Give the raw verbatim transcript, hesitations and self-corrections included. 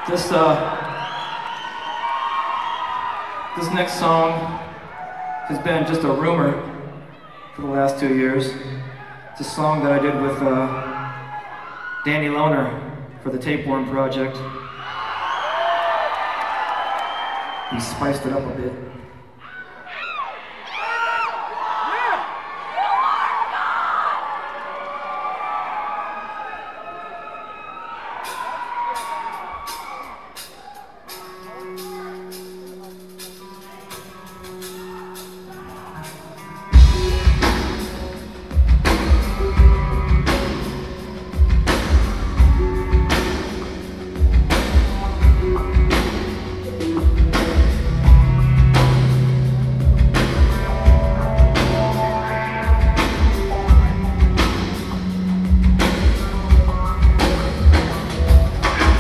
This, uh, this next song has been just a rumor for the last two years. It's a song that I did with uh, Danny Lohner for the Tapeworm Project. He spiced it up a bit.